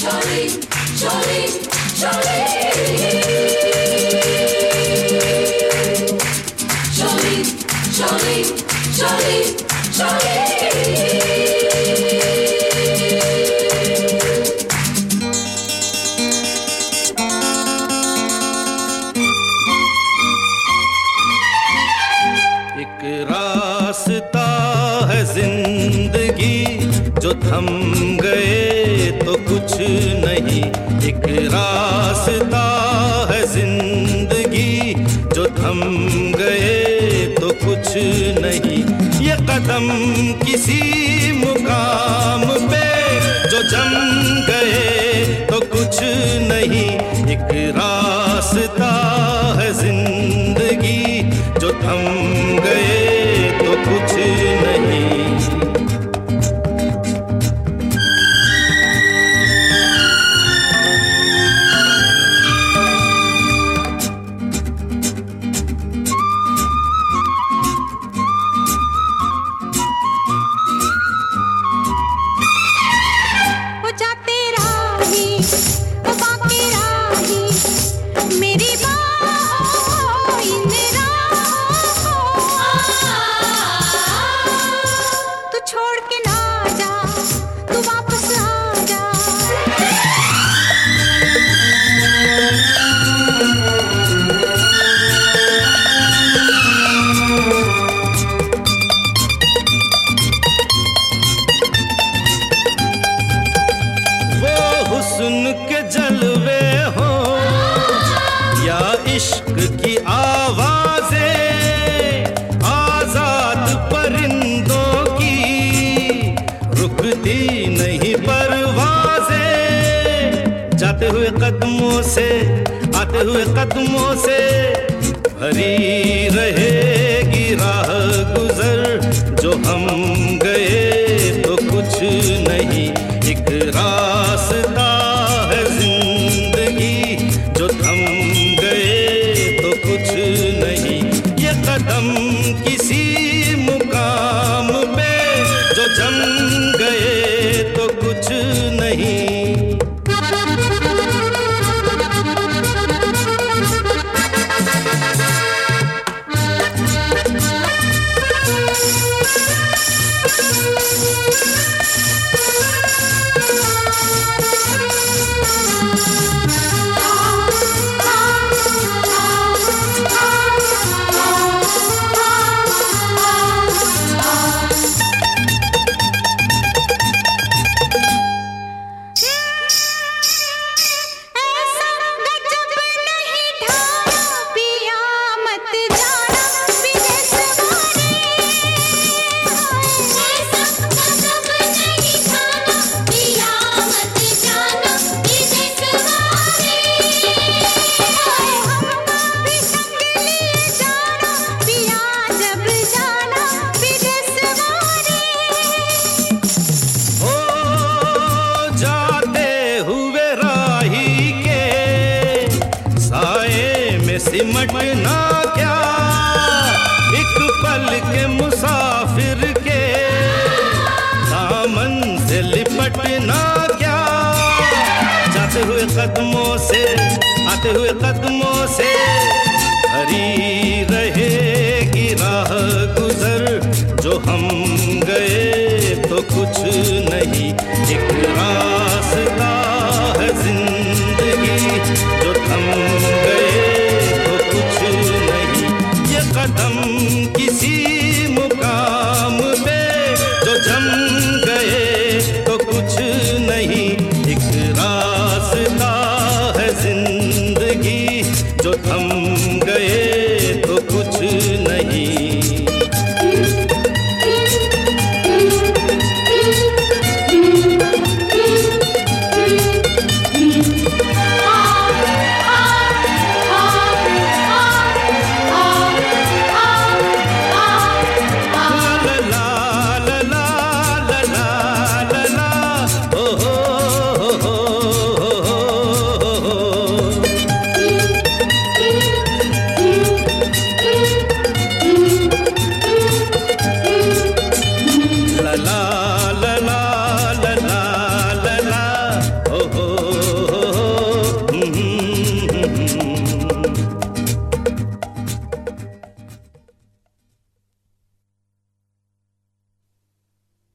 Jolene, Jolene, Jolene. Jolene, Jolene, Jolene, Jolene. एक रास्ता है जिंदगी जो थम गए तो कुछ नहीं। एक रास्ता है जिंदगी जो थम गए तो कुछ नहीं। ये कदम किसी मुकाम पे जो जम गए तो कुछ नहीं। एक रास्ता है जिंदगी जो थम गए तो कुछ नहीं। हुस्न के जलवे हो या इश्क की आवाजें, आजाद परिंदों की रुकती नहीं परवाजें। जाते हुए कदमों से आते हुए कदमों से भरी रहेगी राह गुजर। जो हम गए तो कुछ नहीं। एक रास्ता है जिंदगी जो थम गए तो कुछ नहीं। ये कदम किसी मुकाम पे जो जम गए तो कुछ नहीं। सिमटना क्या एक पल के मुसाफिर के दामन से लिपटना क्या। जाते हुए कदमों से आते हुए कदमों से भरी रहेगी राह गुजर। जो हम गए तो कुछ नहीं। एक रास्ता है जिंदगी जो थम गए कदम